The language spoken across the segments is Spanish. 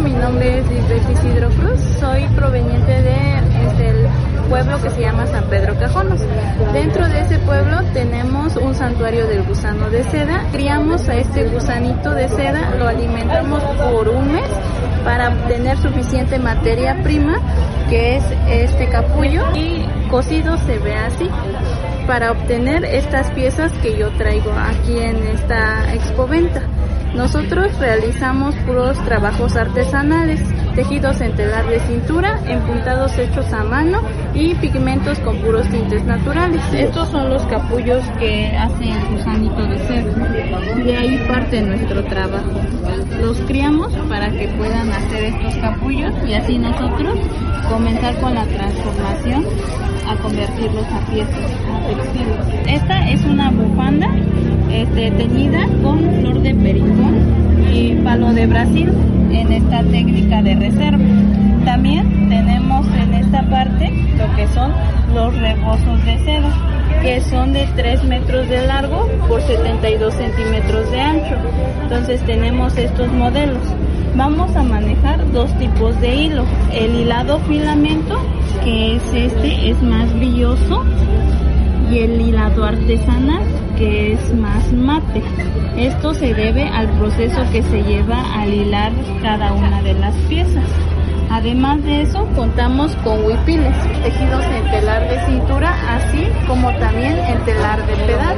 mi nombre es Lisbeth Isidro Cruz, soy proveniente del pueblo que se llama San Pedro Cajonos. Dentro de ese pueblo tenemos un santuario del gusano de seda. Criamos a este gusanito de seda, lo alimentamos por un mes para obtener suficiente materia prima, que es este capullo, y cocido se ve así, para obtener estas piezas que yo traigo aquí en esta expoventa. Nosotros realizamos puros trabajos artesanales, tejidos en telar de cintura, empuntados hechos a mano y pigmentos con puros tintes naturales. Estos son los capullos que hace el gusanito de seda. De ahí parte nuestro trabajo. Los criamos para que puedan hacer estos capullos y así nosotros comenzar con la transformación a convertirlos a piezas, a textiles. Esta es una bufanda teñida con flor de pericón y palo de Brasil en esta técnica de reserva. También tenemos en esta parte lo que son los rebozos de seda, que son de 3 metros de largo por 72 centímetros de ancho. Entonces tenemos estos modelos. Vamos a manejar dos tipos de hilo. El hilado filamento, que es más brilloso, y el hilado artesanal, que es más mate. Esto se debe al proceso que se lleva al hilar cada una de las piezas. Además de eso, contamos con huipiles, tejidos en telar de cintura, así como también en telar de pedal.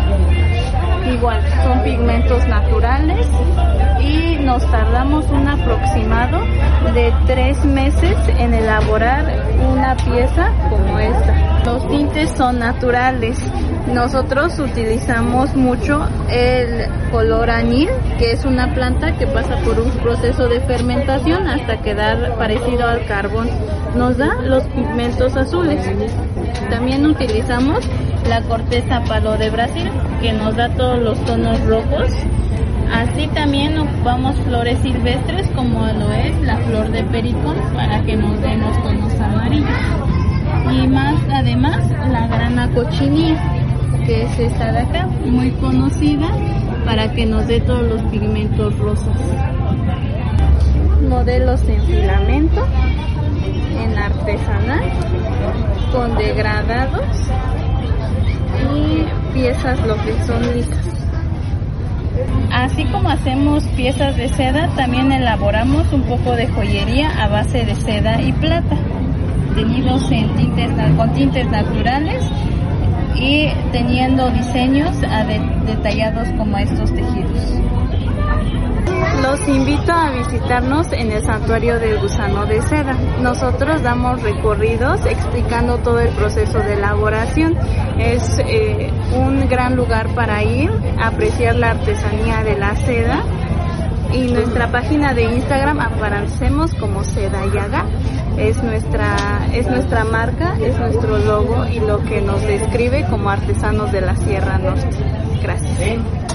Igual, son pigmentos naturales y nos tardamos un aproximado de 3 meses en elaborar una pieza como esta. Los tintes son naturales. Nosotros utilizamos mucho el color añil, que es una planta que pasa por un proceso de fermentación hasta quedar parecido al carbón. Nos da los pigmentos azules. También utilizamos la corteza palo de Brasil, que nos da todos los tonos rojos. Así también ocupamos flores silvestres, como lo es la flor de pericón, para que nos den los tonos amarillos. Y más además la grana cochinilla, que es esta de acá, muy conocida, para que nos dé todos los pigmentos rosas. Modelos en filamento, en artesanal, con degradados y piezas lo que son lisas. Así como hacemos piezas de seda, también elaboramos un poco de joyería a base de seda y plata, teñidos con tintes naturales y teniendo diseños detallados como estos tejidos. Los invito a visitarnos en el santuario del gusano de seda. Nosotros damos recorridos explicando todo el proceso de elaboración. Es un gran lugar para ir a apreciar la artesanía de la seda. Y nuestra página de Instagram aparecemos como Seda Yaga. Es nuestra marca, es nuestro logo y lo que nos describe como artesanos de la Sierra Norte. Gracias.